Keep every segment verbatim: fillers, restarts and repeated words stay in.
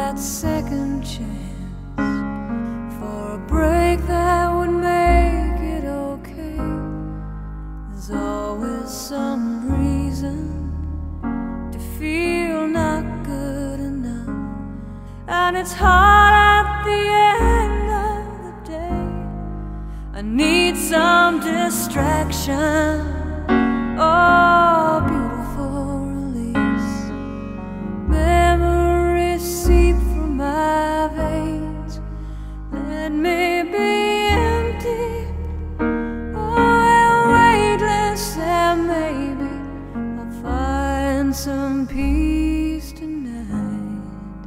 that second chance for a break that would make it okay. There's always some reason to feel not good enough, and it's hard at the end of the day. I need some distraction, oh, beautiful release. Memories seep from my veins. Let me be empty, oh, and weightless, and maybe I'll find some peace tonight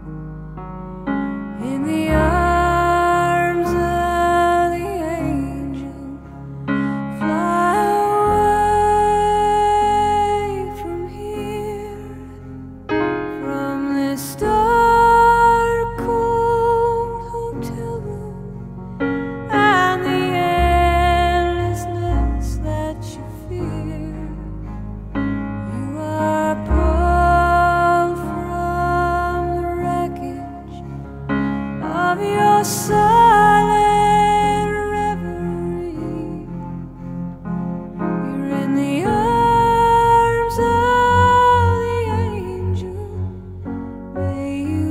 in the arms of the angel. Fly away from here, from this dark, cold hotel room, and the endlessness that you fear. You are pulled from the wreckage of your silent reverie. You're in the arms of the angel. May you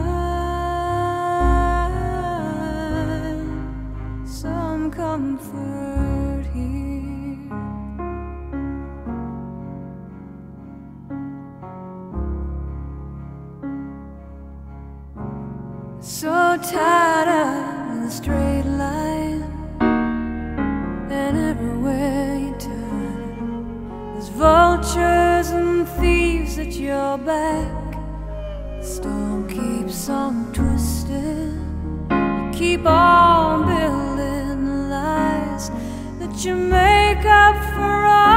find some comfort here. So tied up in a straight line, and everywhere you turn, there's vultures and thieves at your back. The storm keeps on twisting. You keep on building the lies that you make up for all